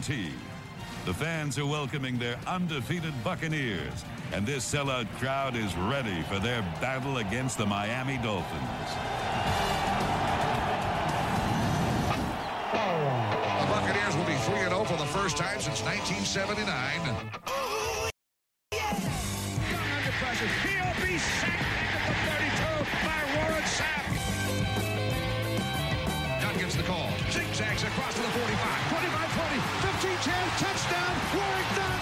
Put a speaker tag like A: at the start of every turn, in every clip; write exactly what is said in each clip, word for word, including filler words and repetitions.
A: The fans are welcoming their undefeated Buccaneers, and this sellout crowd is ready for their battle against the Miami Dolphins.
B: The Buccaneers will be three and oh for the first time since nineteen seventy-nine.
C: Oh, yeah! Under pressure. He'll be sacked at the thirty-two by Warren Sapp.
B: Down gets the call. Zigzags across to the forty-five. twenty-five twenty. fifteen ten. Touchdown. Warrington.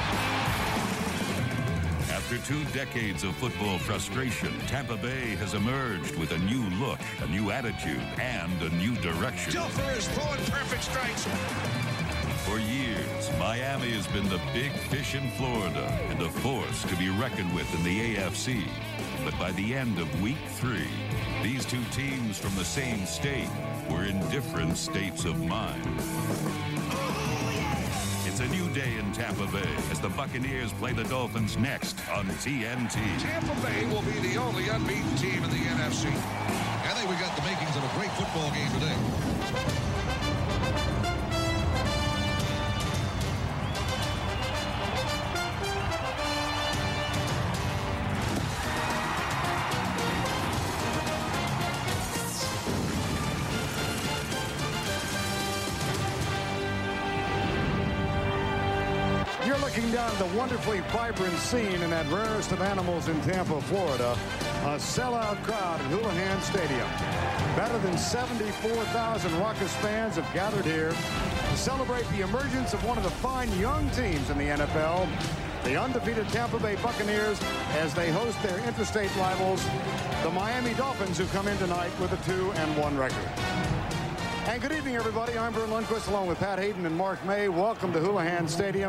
A: After two decades of football frustration, Tampa Bay has emerged with a new look, a new attitude, and a new direction.
B: Dilfer is throwing perfect strikes.
A: For years, Miami has been the big fish in Florida and a force to be reckoned with in the A F C. But by the end of week three, these two teams from the same state were in different states of mind. It's a new day in Tampa Bay as the Buccaneers play the Dolphins next on T N T.
B: Tampa Bay will be the only unbeaten team in the N F C. I think we got the makings of a great football game today.
D: You're looking down at the wonderfully vibrant scene in that rarest of animals in Tampa, Florida. A sellout crowd at Houlihan Stadium. Better than seventy-four thousand raucous fans have gathered here to celebrate the emergence of one of the fine young teams in the N F L, the undefeated Tampa Bay Buccaneers, as they host their interstate rivals, the Miami Dolphins, who come in tonight with a two and one record. And good evening, everybody. I'm Vern Lundquist, along with Pat Hayden and Mark May. Welcome to Houlihan Stadium.